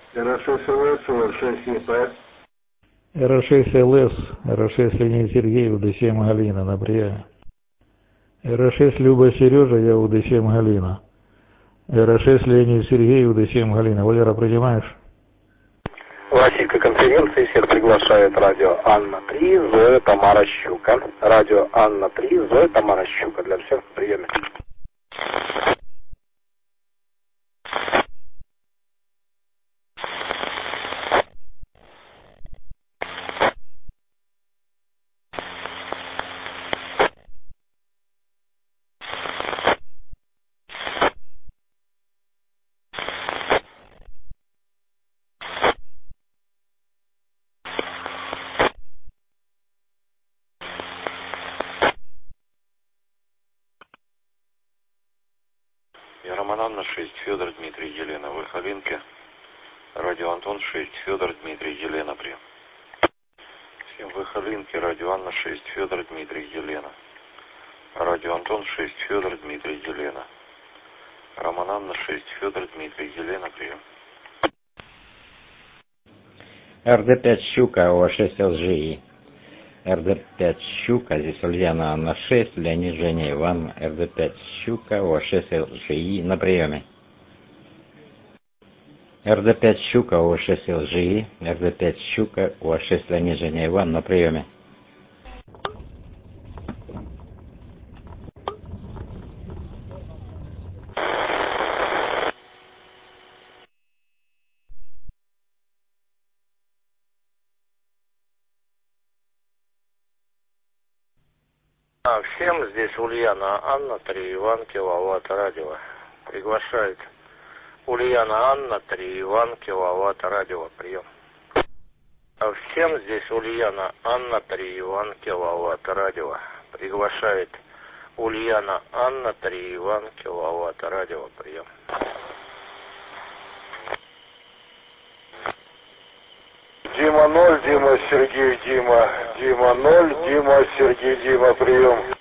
РШС-ЛС, РШС-ЕП. РШС-ЛС, РШС Леонид Сергей, УД7 Галина на приеме. РШС Люба Сережа, я УД7 Галина. РШС Леонид Сергей, УД7 Галина. Валера, принимаешь? Российская конференция, всех приглашает радио Анна-3, Зоя, Тамара Щука. Радио Анна-3, Зоя, Тамара Щука. Для всех в приеме. Я Роман Анна 6, Федор Дмитрий Елена, вы Халинке. Радио Антон 6, Федор Дмитрий Елена, прием. Всем вы Халинке, радио Анна 6, Федор Дмитрий Елена. Радио Антон 6, Федор Дмитрий Елена. Роман Анна 6, Федор Дмитрий Елена, прием. РД5 Щука, ОА6 ЛЖИ. РД5 Щука, здесь Ульяна Анна 6, Леонид Женя Иван. РД5 Щука, ОА6 ЛЖИ на приеме. РД5 Щука, ОА6 ЛЖИ. РД5 Щука, ОА6 Леонид Женя Иван на приеме. Всем здесь Ульяна Анна 3, Иван Киловатт радио. Приглашает Ульяна Анна 3, Иван Киловатт радио. Прием. Всем здесь Ульяна Анна 3, Иван Киловатт радио. Приглашает Ульяна Анна 3, Иван Киловатт радио. Прием. Дима 0, Дима Сергей, Дима 0, Дима Сергей, Дима, прием.